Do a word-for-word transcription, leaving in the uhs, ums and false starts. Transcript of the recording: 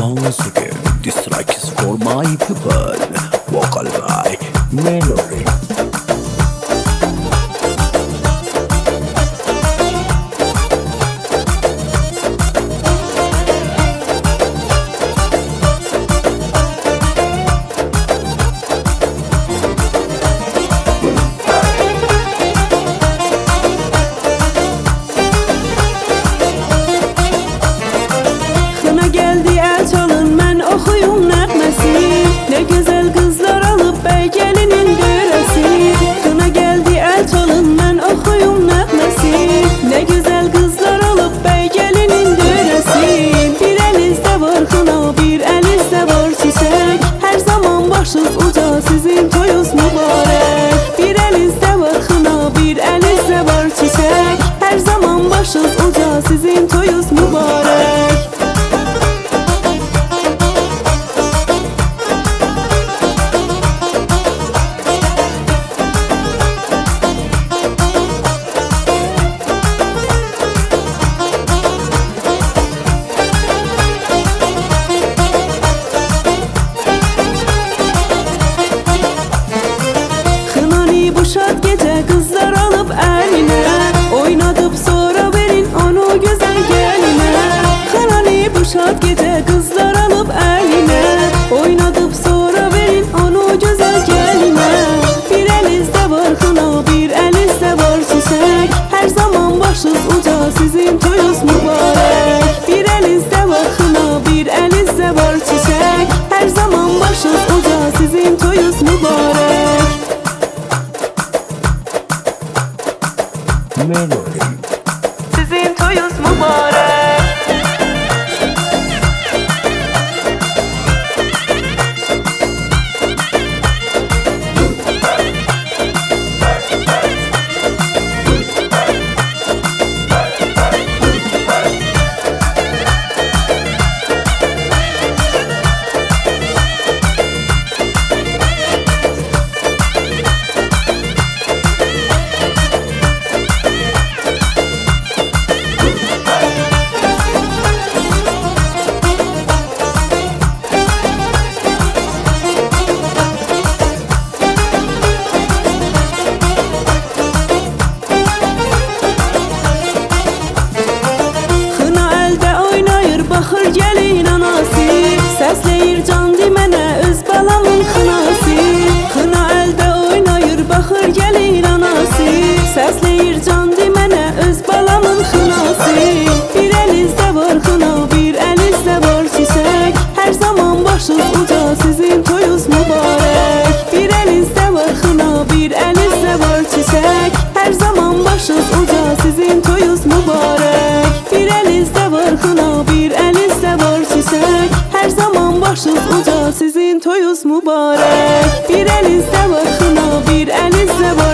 once again, this track is for my people. Vocal by Melody. Geldi el çalın ben oxuyum nəğməsi. Ne güzel kızlar alıp bey gelinin dörəsi. Kına geldi el çalın ben oxuyum nəğməsi. Ne güzel kızlar alıp bey gelinin dörəsi. Bir elinizde var kına, bir elinizde var çiçek. Her zaman başınız uca, sizin toyunuz mübarek. Bir elinizde var kına, bir elinizde var çiçek. Her zaman başınız uca, sizin toyunuz mübarek. Şad gece kızlar alıp eline, oynadıp sonra verin onu güzel geline. Kınani bu şad gece kızlar alıp eline, oynadıp sonra verin onu güzel geline. Bir elinizde var kına, bir elinizde var çiçek. Her zaman başınız uca, sizin toyunuz mübarek. Bir elinizde var kına, bir elinizde var çiçek. Her zaman başınız uca, sizin toyunuz mübarek. Melody. Sizin toyunuz mübarek. Baxır gəlin anası, səsləyir can demənə öz balamın xınası. Xına əldə oynayır, baxır gəlin anası, səsləyir can demənə öz balamın xınası. Bir əlinizdə var xına, bir əlinizdə var çiçək. Hər zaman başınız uca, sizin toyunuz mübarək. Bir əlinizdə var xına, bir əlinizdə var çiçək. Hər zaman başınız uca, sizin toyunuz mübarək. Bir əlinizdə var xına, bir elinizde var çiçek. Her zaman başınız uca, sizin toyunuz mübarek. Bir elinizde var kına, bir elinizde var